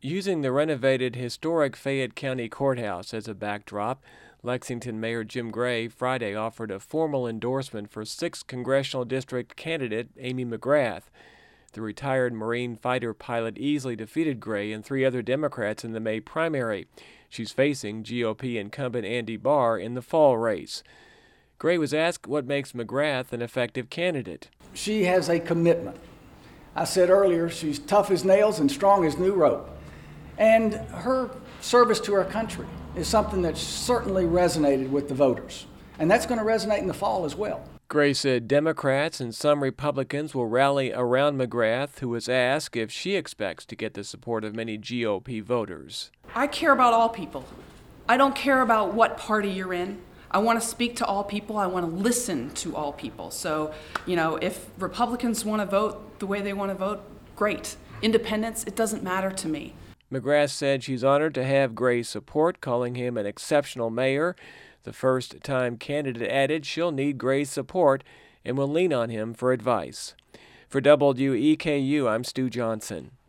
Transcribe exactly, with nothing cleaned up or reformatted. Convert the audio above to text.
Using the renovated historic Fayette County Courthouse as a backdrop, Lexington Mayor Jim Gray Friday offered a formal endorsement for sixth Congressional District candidate Amy McGrath. The retired Marine fighter pilot easily defeated Gray and three other Democrats in the May primary. She's facing G O P incumbent Andy Barr in the fall race. Gray was asked what makes McGrath an effective candidate. She has a commitment. I said earlier, she's tough as nails and strong as new rope. And her service to our country is something that certainly resonated with the voters. And that's going to resonate in the fall as well. Gray said Democrats and some Republicans will rally around McGrath, who was asked if she expects to get the support of many G O P voters. I care about all people. I don't care about what party you're in. I want to speak to all people. I want to listen to all people. So, you know, if Republicans want to vote the way they want to vote, great. Independents, it doesn't matter to me. McGrath said she's honored to have Gray's support, calling him an exceptional mayor. The first-time candidate added she'll need Gray's support and will lean on him for advice. For W E K U, I'm Stu Johnson.